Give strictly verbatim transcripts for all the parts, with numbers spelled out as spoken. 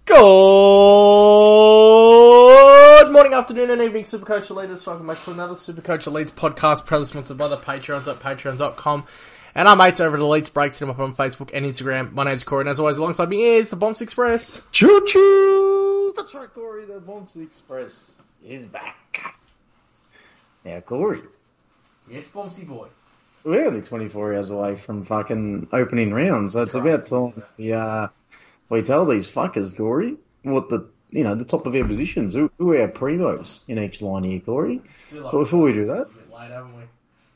Good morning, afternoon, and evening, Supercoach Elites. Welcome back to another Supercoach Elites podcast, proudly sponsored by the Patreons at patreon dot com. And our mates over at Elites Breaks them up on Facebook and Instagram. My name's Corey, and as always, alongside me is the Bombs Express. Choo choo! That's right, Corey. The Bombs Express is back. Now, Corey. Yes, Bombsy boy. We're only twenty-four hours away from fucking opening rounds, so it's about time we, uh, we tell these fuckers, Corey, what the, you know, the top of our positions. Who, who are our primos in each line here, Corey? Like but before we do that... A bit late, haven't we?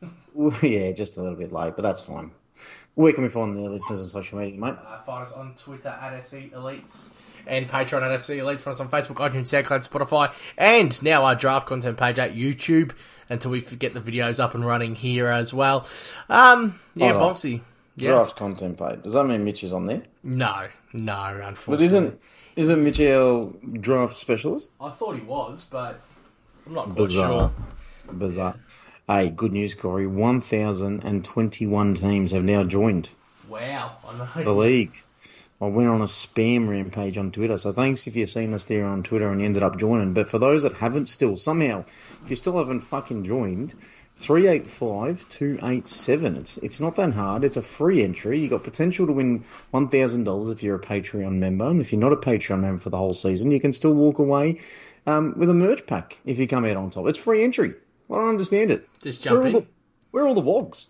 Yeah, just a little bit late, but that's fine. Where can we find the listeners on social media, mate? Uh, find us on Twitter at S C Elites and Patreon at S C Elites. Find us on Facebook, iTunes, SoundCloud, Spotify, and now our draft content page at YouTube until we get the videos up and running here as well. Um, yeah, Hold on. Bombsy. Yeah. Draft content page. Does that mean Mitch is on there? No, no, unfortunately. But isn't isn't Mitch our draft specialist? I thought he was, but I'm not quite Bizarre. sure. Bizarre. Hey, good news, Corey. one thousand twenty-one teams have now joined Wow, I know. the league. I went on a spam rampage on Twitter, so thanks if you've seen us there on Twitter and you ended up joining. But for those that haven't still, somehow, if you still haven't fucking joined, three eight five two eight seven. It's it's not that hard. It's a free entry. You got potential to win one thousand dollars if you're a Patreon member. And if you're not a Patreon member for the whole season, you can still walk away um, with a merch pack if you come out on top. It's free entry. I don't understand it. Just jump where in. Are the, where are all the wogs?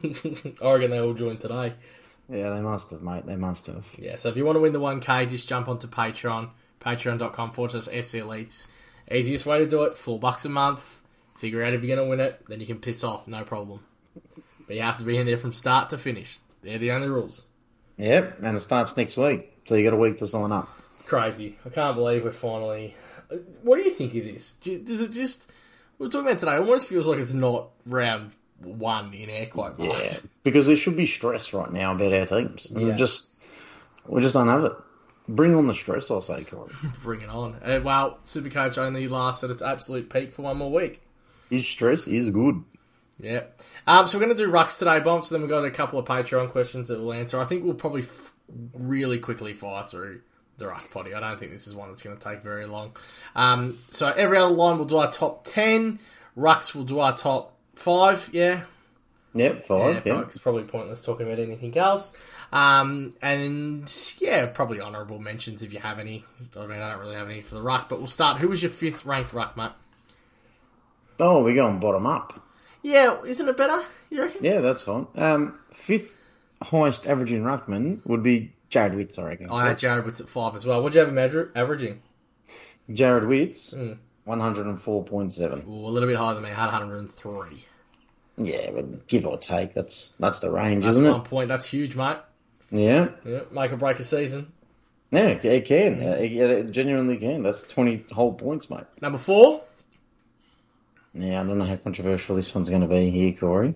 I reckon they all joined today. Yeah, they must have, mate. They must have. Yeah, so if you want to win the one K, just jump onto Patreon, patreon.com forward slash S C Elites. Easiest way to do it, four bucks a month. Figure out if you're going to win it, then you can piss off, no problem. But you have to be in there from start to finish. They're the only rules. Yep, and it starts next week, so you got a week to sign up. Crazy. I can't believe we're finally... What do you think of this? Does it just... We're talking about today, it almost feels like it's not round one in air quote marks. Yeah, because there should be stress right now about our teams. And Yeah. we just, we just don't have it. Bring on the stress, I'll say, Corey. Bring it on. Uh, well, Supercoach only lasts at its absolute peak for one more week. His stress is good. Yeah. Um, so we're going to do Rucks today, Bomb. So then we've got a couple of Patreon questions that we'll answer. I think we'll probably f- really quickly fire through the Ruck Potty. I don't think this is one that's going to take very long. Um, so every other line we'll do our top ten. Rucks will do our top five, yeah? Yep, five, yeah. yeah. It's probably pointless talking about anything else. Um, and, yeah, probably honourable mentions if you have any. I mean, I don't really have any for the Ruck, but we'll start. Who was your fifth ranked Ruck, mate? Oh, we're going bottom up. Yeah, isn't it better, you reckon? Yeah, that's fine. Um, fifth highest averaging ruckman would be Jared Witts, I reckon. I had Jared Witts at five as well. What did you have him aver- averaging? Jared Witts, Mm. one oh four point seven. Ooh, a little bit higher than me. I had one hundred three. Yeah, but give or take, that's that's the range, That's isn't one it? point. That's huge, mate. Yeah. Yeah, make or break a season. Yeah, it can. Uh, It, it genuinely can. That's twenty whole points, mate. Number four. Yeah, I don't know how controversial this one's going to be here, Corey.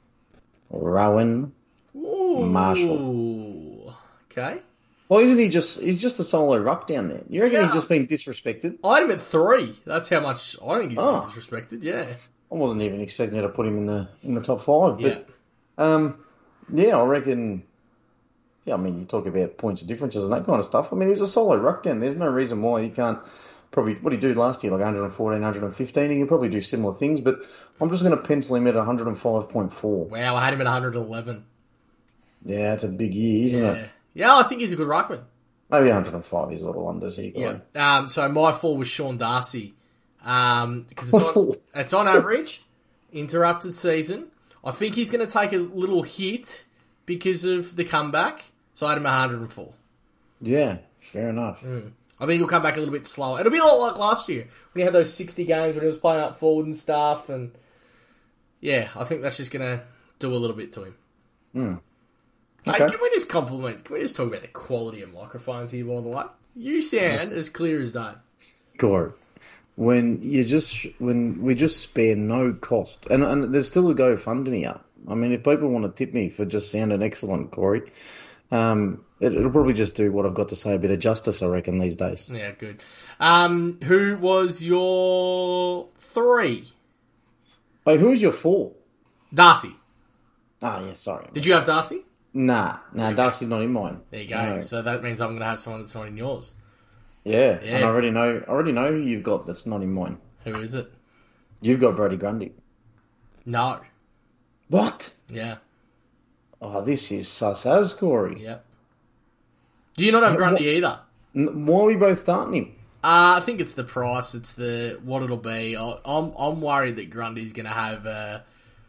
Rowan Ooh. Marshall. Okay. Well, isn't he just, he's just a solo ruck down there. You reckon Yeah. he's just been disrespected? I had him at three. That's how much I think he's Oh. been disrespected. Yeah. I wasn't even expecting to put him in the in the top five. Yeah. But, um, yeah, I reckon, yeah, I mean, you talk about points of differences and that kind of stuff. I mean, he's a solo ruck down. There's no reason why he can't probably, what did he do last year, like one fourteen, one fifteen? He can probably do similar things, but I'm just going to pencil him at one oh five point four. Wow, I had him at one hundred eleven. Yeah, it's a big year, isn't Yeah. it? Yeah, I think he's a good ruckman. Maybe one oh five is a little under here, Yeah. Corey. Um, so my four was Sean Darcy. Um, because it's on, it's on average, interrupted season. I think he's going to take a little hit because of the comeback. So I had him at one hundred four. Yeah, fair enough. Mm. I think he'll come back a little bit slower. It'll be a lot like last year when he had those sixty games when he was playing up forward and stuff. And yeah, I think that's just going to do a little bit to him. Mm. Hey, Okay. can we just compliment? Can we just talk about the quality of microphones here, by the way? You sound as clear as day. Corey, when you just when we just spare no cost, and and there's still a GoFundMe up. I mean, if people want to tip me for just sounding excellent, Corey, um, it, it'll probably just do what I've got to say a bit of justice, I reckon, these days. Yeah, good. Um, who was your three? Wait, who was your four? Darcy. Ah, yeah, sorry. Did you have Darcy? Nah, nah, Okay. Darcy's not in mine. There you go. No. So that means I'm going to have someone that's not in yours. Yeah, Yeah. and I already know. I already know who you've got. That's not in mine. Who is it? You've got Brody Grundy. No. What? Yeah. Oh, this is sus as, Corey. Yep. Do you not have Uh, Grundy what- either? N- Why are we both starting him? Uh, I think it's the price. It's the what it'll be. I- I'm I'm worried that Grundy's going to have uh,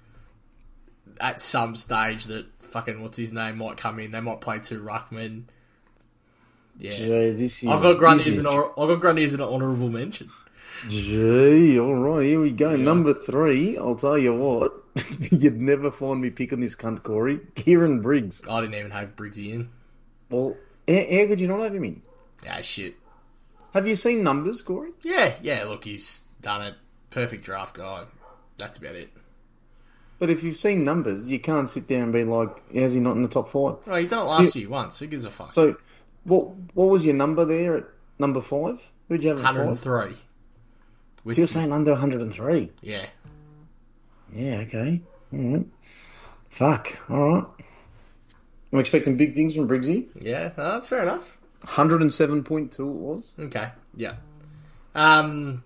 at some stage that fucking what's his name might come in. They might play two ruckmen. Yeah, Gee, this is. I've got Grundy this as is- an hor- I've got Grundy as an honourable mention. Gee, all right, here we go. Yeah. Number three. I'll tell you what. You'd never find me picking this cunt, Corey. Kieran Briggs. I didn't even have Briggsy in. Well, how, how could you not have him in? Ah, shit. Have you seen numbers, Corey? Yeah, yeah. Look, he's done it. Perfect draft guy. That's about it. But if you've seen numbers, you can't sit there and be like, how's he not in the top five? Well, he done it last year once. Who gives a fuck? So, what what was your number there at number five? Who'd you have at one hundred five? three. With So you're saying under one hundred three? yeah. Yeah, okay. All right. Fuck, all right. I'm expecting big things from Briggsy. Yeah, no, that's fair enough. one hundred seven point two it was. Okay, yeah. Um,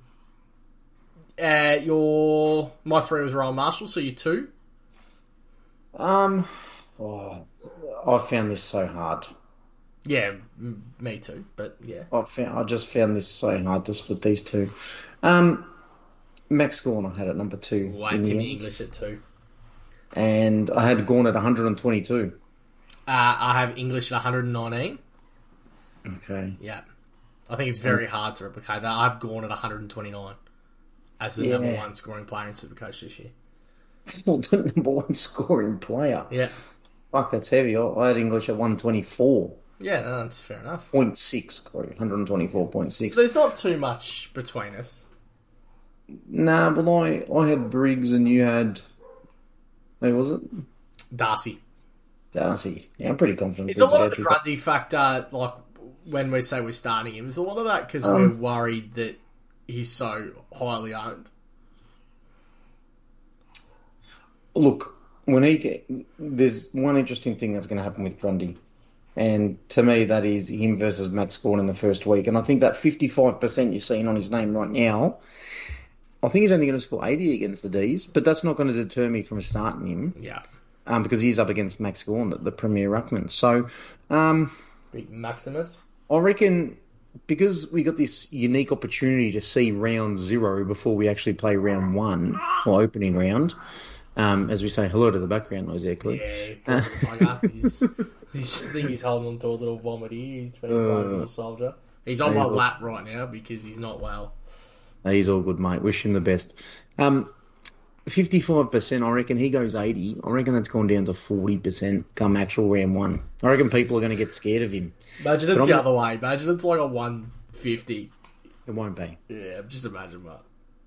uh, your my three was Ryan Marshall, so you two. Um, oh, I found this so hard. Yeah, m- me too. But yeah, I found I just found this so hard to split these two. Um, Max Gorn I had at number two. why in the Timmy end. English at two. And I had Gorn at one hundred twenty-two. Uh, I have English at one hundred nineteen. Okay. Yeah, I think it's very hard to replicate that. I've gone at one hundred twenty-nine as the Yeah. number one scoring player in Supercoach this year. Well, the number one scoring player. Yeah, Fuck, that's heavy. I I had English at one twenty-four yeah, no, that's fair enough. point six, Corey. one twenty-four point six. So there's not too much between us. Nah, well, I, I had Briggs and you had... Who was it? Darcy. Darcy. Yeah, I'm pretty confident. It's a Briggs lot is of the out there. Grundy factor, like when we say we're starting him. There's a lot of that because Um, we're worried that he's so highly owned. Look, when he get, there's one interesting thing that's going to happen with Grundy, and to me that is him versus Max Gorn in the first week. And I think that fifty-five percent you're seeing on his name right now, I think he's only going to score eighty against the D's, but that's not going to deter me from starting him Yeah, um, because he's up against Max Gorn, the, the premier ruckman. So um, big Maximus. I reckon because we got this unique opportunity to see round zero before we actually play round one or opening round. Um, as we say, hello to the background noise there, Corey. Yeah, bugger. he's, he's, I think he's holding on to a little vomit here. He's been a little soldier. He's on my he's lap right now because he's not well. He's all good, mate. Wish him the best. Um, fifty-five percent, I reckon he goes eighty. I reckon that's gone down to forty percent come actual round one. I reckon people are going to get scared of him. Imagine But it's I'm the not- other way. Imagine it's like a one fifty. It won't be. Yeah, just imagine that.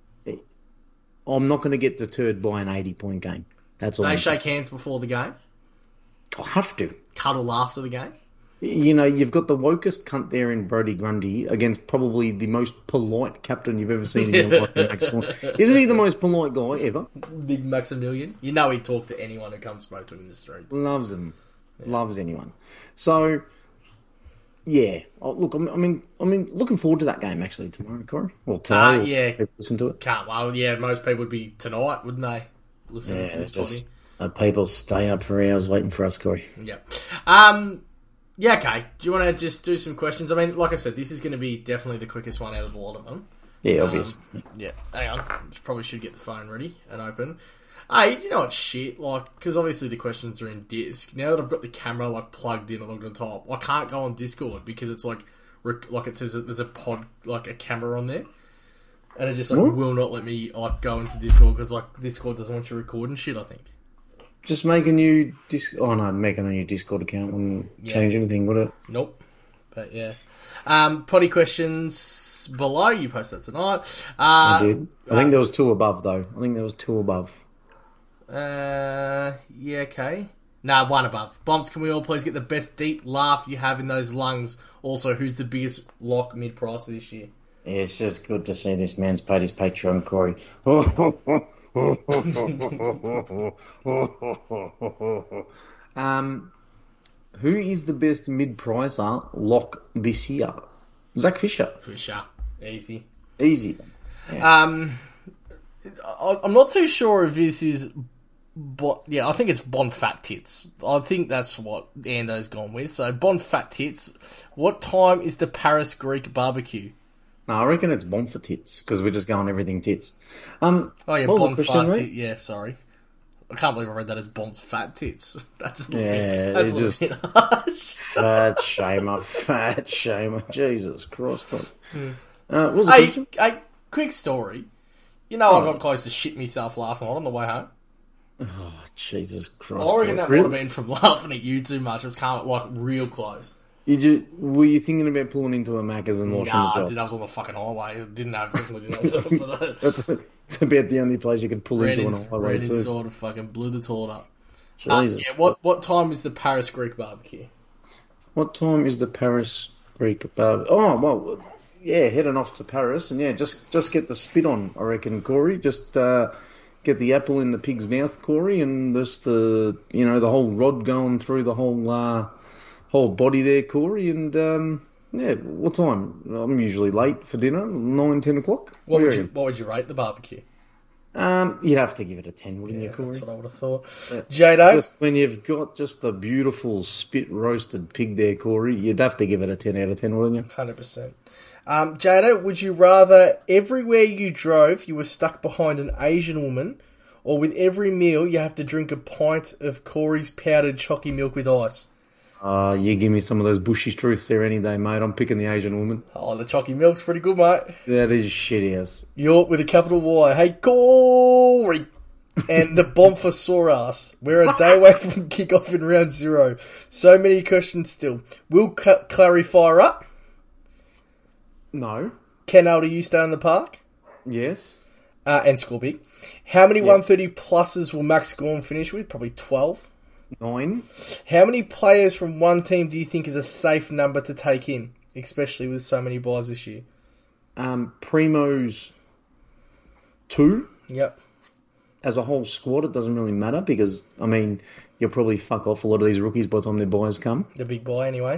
I'm not going to get deterred by an eighty-point game. That's all. They I'm shake hands before the game, I have to. cuddle after the game. You know, you've got the wokest cunt there in Brody Grundy against probably the most polite captain you've ever seen in your life. Max Gorn. Isn't he the most polite guy ever? Big Maximilian. You know he'd talk to anyone who comes spoke to him in the streets. Loves him. Loves anyone. So, yeah. Oh, look, I'm, I mean, I mean, looking forward to that game actually tomorrow, Corey. Well, today. Uh, or yeah. people listen to it. Can't. Well, yeah, most people would be tonight, wouldn't they? Listening Yeah, to this it's just body. uh, people stay up for hours waiting for us, Corey. Yeah. Um. Yeah. Okay. Do you want to just do some questions? I mean, like I said, this is going to be definitely the quickest one out of a lot of them. Yeah, obvious. Um, yeah. Hang on. Probably should get the phone ready and open. Hey, you know what shit? Like, because obviously the questions are in disc. Now that I've got the camera like plugged in along the top, I can't go on Discord because it's like, rec- like it says that there's a pod, like a camera on there, and it just like What? will not let me like go into Discord because like Discord doesn't want you recording shit. I think. Just make a new disc. Oh no, making a new Discord account wouldn't Yeah. change anything, would it? Nope. But yeah. Um, potty questions below. You post that tonight. Uh, I did. I think there was two above though. I think there was two above. Uh, yeah, okay. Nah, one above. Bombs, can we all please get the best deep laugh you have in those lungs? Also, who's the biggest lock mid-price this year? Yeah, it's just good to see this man's paid his Patreon, Corey. um, who is the best mid-pricer lock this year? Zach Fisher. Fisher. Easy. Easy. Yeah. Um, I- I'm not too sure if this is... But yeah, I think it's Bon Fat Tits. I think that's what Ando's gone with. So, Bon Fat Tits, what time is the Paris Greek barbecue? No, I reckon it's Bon for tits, because we're just going everything tits. Um, Oh yeah, what was Bon the question, Fat mate? Tits. Yeah, sorry. I can't believe I read that as Bon's Fat Tits. That's a little Yeah, bit, that's a it little just- bit harsh. Fat shamer, fat shamer. Jesus Christ. Uh, what was the Hey, question? hey, quick story. You know, Oh. I got close to shit myself last night on the way home. Oh, Jesus Christ. I reckon that Really? might have been from laughing at you too much. It was kind of like real close. You ju- were you thinking about pulling into a Macca's and washing Nah, the I jobs? did. I was on the fucking highway. I didn't have definitely didn't have time for that. That's, that's about the only place you could pull Ran into in, on a highway ran in too. sort of fucking blew the toilet up. Uh, Jesus. yeah, what what time is the Paris Greek barbecue? What time is the Paris Greek bar? Oh, well, yeah, heading off to Paris, and yeah, just just get the spit on, I reckon, Corey. Just uh, get the apple in the pig's mouth, Corey, and just the you know the whole rod going through the whole uh, whole body there, Corey. And um, yeah, what time? I'm usually late for dinner, nine, ten o'clock. What do would you reckon? what would you rate the barbecue? Um, you'd have to give it a ten, wouldn't Yeah, you, Corey? that's what I would have thought. Yeah. Jado, Just when you've got just the beautiful spit roasted pig there, Corey, you'd have to give it a ten out of ten, wouldn't you? hundred percent. Um, Jado, would you rather everywhere you drove you were stuck behind an Asian woman, or with every meal you have to drink a pint of Corey's powdered chalky milk with ice? Uh, you give me some of those bushy truths there any day, mate. I'm picking the Asian woman. Oh, the chalky milk's pretty good, mate. That is shit house. York with a capital Y. Hey, Corey! And the bomb for sore ass. We're a day away from kickoff in round zero. So many questions still. Will C- Clarifier up? No. Ken Alder, you stay in the park? Yes. Uh, and score big. How many Yes. one thirty pluses will Max Gorn finish with? Probably twelve. Nine. How many players from one team do you think is a safe number to take in? Especially with so many buys this year. Um, Primo's two. Yep. As a whole squad, it doesn't really matter because, I mean, you'll probably fuck off a lot of these rookies by the time their buys come. The big buy anyway.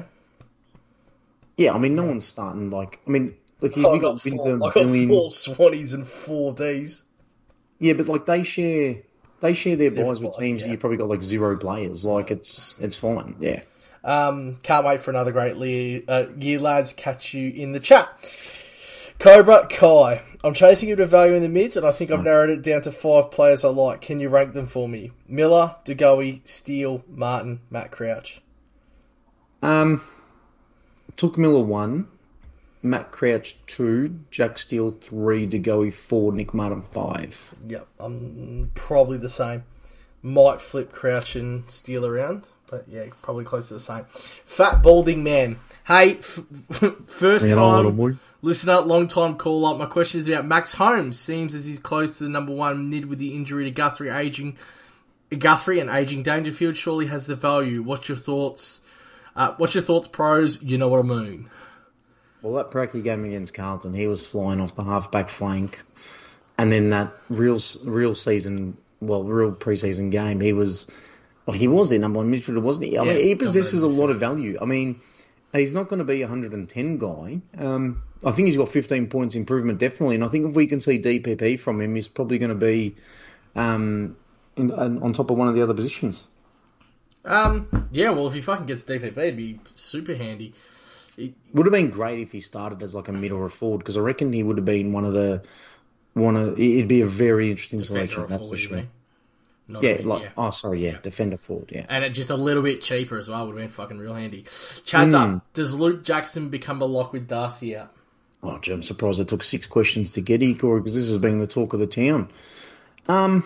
Yeah, I mean, no one's starting, like, I mean, look, if I you got, got Windsor, four, I got Billing... four Swannies and four Ds. Yeah, but, like, they share... They share their Different buys with buys, teams yeah. that you probably got like zero players. Like it's it's fine. Yeah. Um, can't wait for another great year, uh, year, lads. Catch you in the chat. Cobra Kai. I'm chasing you to value in the mids, and I think I've narrowed it down to five players I like. Can you rank them for me? Miller, Dugowie, Steele, Martin, Matt Crouch. Um, took Miller one, Matt Crouch two, Jack Steele three, DeGoey four, Nick Martin five. Yep, I'm probably the same. Might flip Crouch and Steele around, but yeah, probably close to the same. Fat balding man. Hey, f- first time listener, long time call up. My question is about Max Holmes. Seems as he's close to the number one mid with the injury to Guthrie aging. Guthrie and aging Dangerfield surely has the value. What's your thoughts? Uh, what's your thoughts, pros? You know what I mean. Well, that Pracky game against Carlton, he was flying off the half-back flank. And then that real real season, well, real pre-season game, he was, well, he was their number one midfielder, wasn't he? I Yeah, mean, he possesses a dominated lot of value. I mean, he's not going to be a one hundred ten guy. Um, I think he's got fifteen points improvement, definitely. And I think if we can see D P P from him, he's probably going to be um, in, on top of one of the other positions. Um, yeah, well, if he fucking gets D P P, it'd be super handy. Would have been great if he started as like a mid or a forward, because I reckon he would have been one of the one of. It'd be a very interesting Defender selection. or That's for forward, you sure. mean? Not Yeah, a bit, like yeah. oh, sorry, yeah, defender forward, yeah. And it just a little bit cheaper as well would have been fucking real handy. Chaz Mm. up. Does Luke Jackson become a lock with Darcy out? Oh, gee, I'm surprised it took six questions to get here, Corey, because this has been the talk of the town. Um,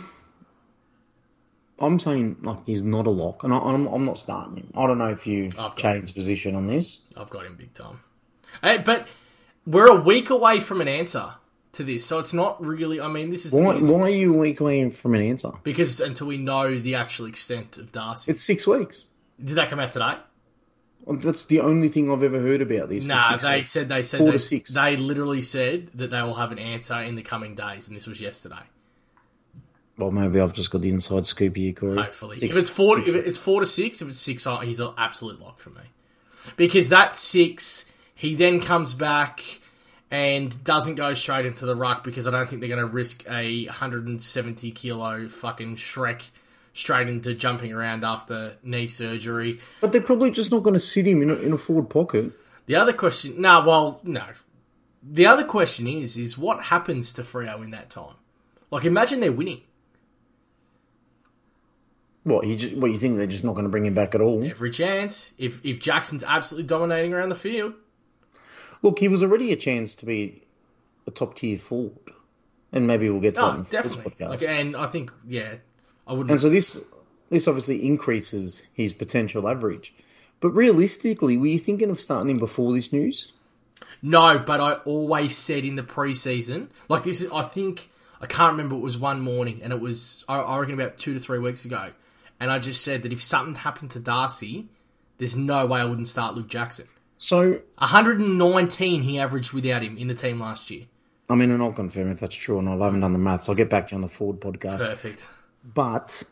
I'm saying like he's not a lock, and I, I'm I'm not starting him. I don't know if you I've got changed position on this. I've got him big time. Hey, but we're a week away from an answer to this, so it's not really. I mean, this is Why this- why are you a week away from an answer? because until we know the actual extent of Darcy. It's six weeks. Did that come out today? Well, that's the only thing I've ever heard about this. is Nah, six they weeks. said they said Four they, to six. they literally said that they will have an answer in the coming days, and this was yesterday. Well, maybe I've just got the inside scoop here, Corey. Hopefully, Six- if it's four, six if it's four to six, if it's six, he's an absolute lock for me because that six he then comes back and doesn't go straight into the ruck because I don't think they're going to risk a one hundred seventy kilo fucking Shrek straight into jumping around after knee surgery. But they're probably just not going to sit him in a, in a forward pocket. The other question... No, well, no. The other question is, is what happens to Freo in that time? Like, imagine they're winning. What, you just, what, you think they're just not going to bring him back at all? Every chance. If if Jackson's absolutely dominating around the field. Look, he was already a chance to be a top-tier forward. And maybe we'll get to that Oh, in the definitely. podcast. Like, and I think, yeah, I wouldn't... And so this this obviously increases his potential average. But realistically, were you thinking of starting him before this news? No, but I always said in the preseason, like this is, I think, I can't remember, it was one morning, and it was, I, I reckon about two to three weeks ago, and I just said that if something happened to Darcy, there's no way I wouldn't start Luke Jackson. So... one hundred nineteen he averaged without him in the team last year. I mean, and I'll confirm if that's true or not. I haven't done the maths. I'll get back to you on the Forward podcast. Perfect. But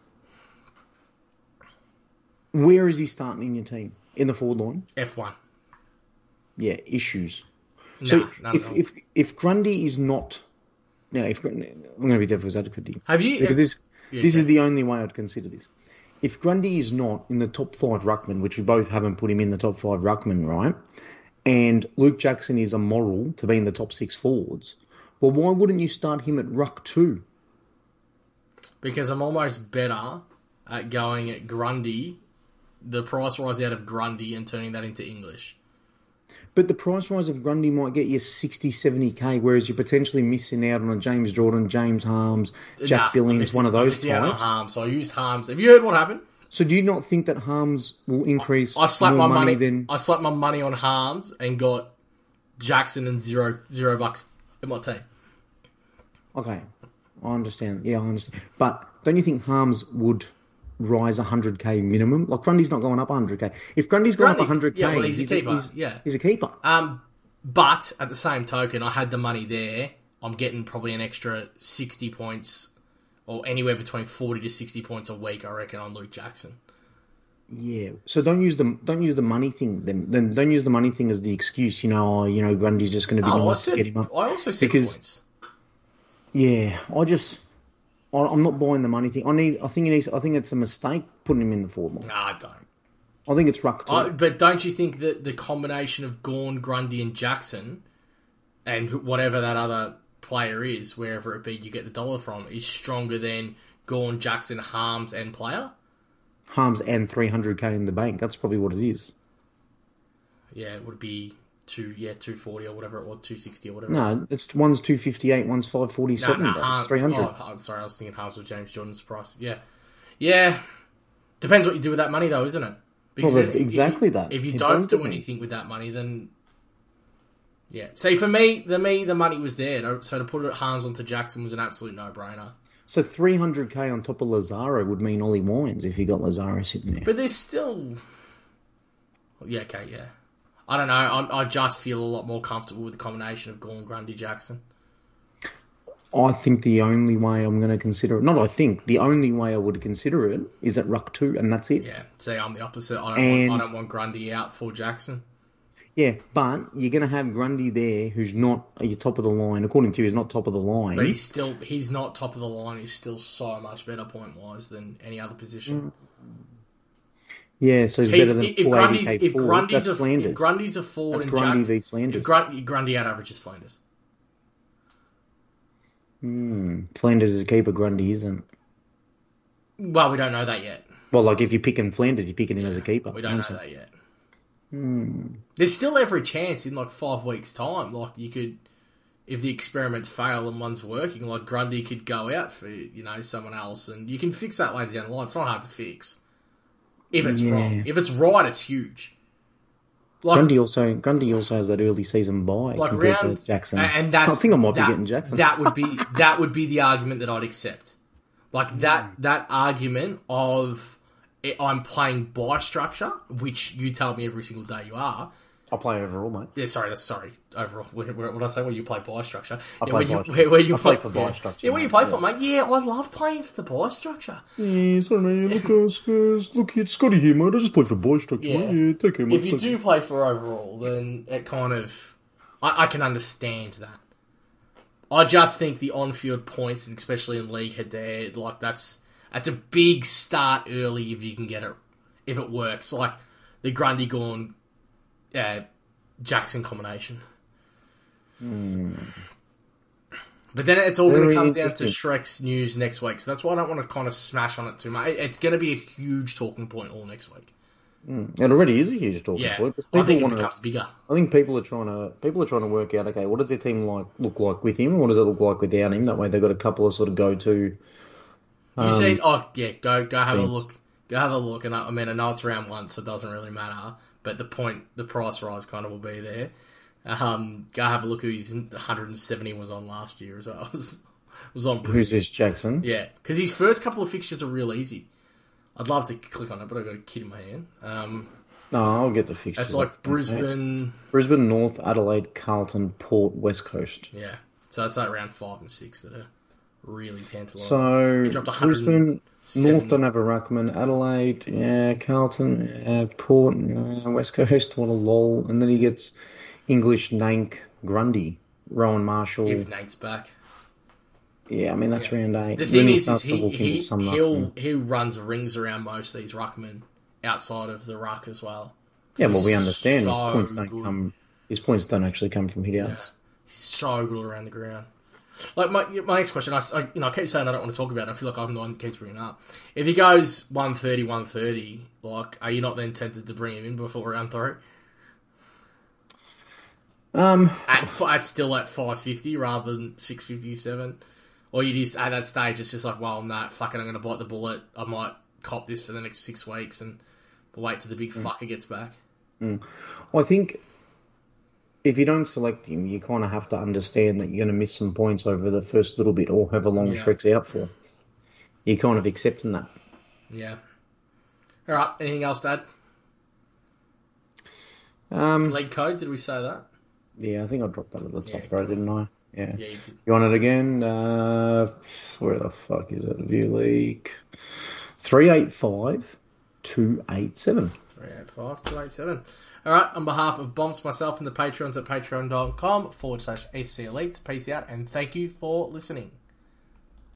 where is he starting in your team? In the forward line? F one. Yeah, issues. No, so none if, at all. if if Grundy is not... No, if I'm going to be devil's advocate here. Have you... Because this, Yeah, this okay. is the only way I'd consider this. If Grundy is not in the top five ruckman, which we both haven't put him in the top five ruckman, right? And Luke Jackson is immoral to be in the top six forwards, well, why wouldn't you start him at ruck two? Because I'm almost better at going at Grundy, the price rise out of Grundy, and turning that into English. But the price rise of Grundy might get you sixty, seventy K, whereas you're potentially missing out on a James Jordan, James Harms, Jack Nah, Billings, missing- one of those missing out on types. Harms, so I used Harms. Have you heard what happened? So do you not think that Harms will increase I slapped more my money, money. than... I slapped my money on Harms and got Jackson and zero zero bucks in my team. Okay, I understand. Yeah, I understand. But don't you think Harms would rise one hundred K minimum? Like, Grundy's not going up one hundred K. If Grundy's going up Grundy- one hundred K, yeah, well, he's a keeper, he's, yeah. he's a keeper. Um, but at the same token, I had the money there. I'm getting probably an extra sixty points, or anywhere between forty to sixty points a week, I reckon, on Luke Jackson. Yeah. So don't use the don't use the money thing. Then then don't use the money thing as the excuse. You know, oh, you know, Grundy's just going to be Oh, I nice to said. get him up. I also said Because- points. Yeah, I just I, I'm not buying the money thing. I need. I think it needs. I think it's a mistake putting him in the forward line. No, I don't. I think it's ruck two. I, but don't you think that the combination of Gawn, Grundy, and Jackson, and wh- whatever that other player is, wherever it be you get the dollar from, is stronger than Gawn, Jackson, Harms, and player? Harms and three hundred K in the bank. That's probably what it is. Yeah, it would be two, yeah, two forty or whatever it was, two sixty or whatever. No, it's one's two fifty eight, one's five forty no, seven. no, It's Harms, three hundred. oh, oh, sorry, I was thinking Harms with James Jordan's price. Yeah, yeah. Depends what you do with that money, though, isn't it? Because Well, if- exactly if, that. If you It don't does do depend. anything with that money, then yeah. See, for me, the me, the money was there. So to put it Harms onto Jackson was an absolute no-brainer. So three hundred K on top of Lazaro would mean Ollie Wines if you got Lazaro sitting there. But there's still, yeah, okay, yeah. I don't know. I, I just feel a lot more comfortable with the combination of Gawn, Grundy, Jackson. I think the only way I'm going to consider it, not I think, the only way I would consider it is at ruck two, and that's it. Yeah. See, I'm the opposite. I don't And- want. I don't want Grundy out for Jackson. Yeah, but you're going to have Grundy there, who's not at your top of the line. According to you, he's not top of the line. But he's still. He's not top of the line. He's still so much better point wise than any other Mm. position. Yeah, so he's, He's, better than if four eighty Grundy's K if forward. Grundy's That's a Flanders. if Grundy's a forward That's and Grundy Jackson, v Flanders. if Grundy, Grundy out averages Flanders. Hmm. Flanders is a keeper, Grundy isn't. Well, we don't know that yet. Well, like if you're picking Flanders, you're picking him as a keeper. We don't know So- that yet. Hmm. There's still every chance in like five weeks' time. Like you could, if the experiments fail and one's working, like Grundy could go out for you know someone else, and you can fix that later down the line. It's not hard to fix if it's Yeah. wrong. If it's right, it's huge. Like Grundy also Grundy also has that early season buy like compared round to Jackson. and that's I think I might that, be getting Jackson. That would be that would be the argument that I'd accept. Like that that argument of it, I'm playing by structure, which you tell me every single day you are. I play overall, mate. Yeah, sorry, that's sorry. Overall, what did I say? Well, you play buy structure. I yeah, play where buy you, structure. Where, where you I play play, for buy yeah. structure. Yeah, what do you mate. play yeah. for, mate? Yeah, I love playing for the buy structure. Yeah, sorry, mate. Look, uh, Scuzz, look, it's Scotty here, mate. I just play for buy structure, Yeah. mate. Yeah, take care, mate. If you take do care. play for overall, then it kind of... I, I can understand that. I just think the on-field points, especially in league head-to-head, like, that's that's a big start early if you can get it, if it works. Like, the Grundy Gorn uh, Jackson combination. Hmm. But then it's all going Very to come down to interesting. Shrek's news next week, so that's why I don't want to kind of smash on it too much. It- It's going to be a huge talking point all next week. Mm. It already is a huge talking Yeah, point. 'Cause I think it wanna- becomes bigger. I think people are trying to people are trying to work out. Okay, what does their team like look like with him? What does it look like without him? That way, they've got a couple of sort of go to. You seen? Oh yeah, go go have a teams. look. Go have a look. And I, I mean, I know it's round one, so it doesn't really matter. But the point, the price rise kind of will be there. Um, go have a look who his one hundred seventy was on last year as well. It was, it was on Who's Brisbane. this Jackson? Yeah, because his first couple of fixtures are real easy. I'd love to click on it, but I've got a kid in my hand. Um, No, I'll get the fixtures. it's like up. Brisbane. Brisbane, North, Adelaide, Carlton, Port, West Coast. Yeah, so it's like round five and six that are really tantalising. So He dropped one hundred Brisbane, seventy. North don't have a ruckman. Adelaide, yeah, Carlton, yeah, Port, yeah, West Coast, what a lol. And then he gets English, Nank, Grundy, Rowan Marshall. If Nate's back. Yeah, I mean that's Yeah. round eight. The Then thing he is, is starts to he, walk he, into some he'll, ruckman. he runs rings around most of these ruckmen outside of the ruck as well. Yeah, well, we He's understand his so points don't good. come. His points don't actually come from hit Yeah. outs. He's so good around the ground. Like, my my next question, I, I, you know, I keep saying I don't want to talk about it. I feel like I'm the one that keeps bringing it up. If he goes one thirty, one thirty, like, are you not then tempted to bring him in before round three? Um, At, f- at still at five fifty rather than six fifty-seven? Or you just, at that stage, it's just like, well, no, fuck it, I'm going to bite the bullet. I might cop this for the next six weeks and wait till the big fucker gets back. well, I think if you don't select him, you kind of have to understand that you're going to miss some points over the first little bit, or however long Yeah. Shrek's out for. You're kind of accepting that. Yeah. All right. Anything else to add? Um, League code? Did we say that? yeah, I think I dropped that at the top, Yeah, right, didn't I? Yeah. Yeah, you did. You want it again? Uh, where the fuck is it? View League. three eight five two eight seven. three eight five two eight seven. All right. On behalf of Bombs, myself, and the Patreons at patreon.com forward slash HC Elites, peace out and thank you for listening.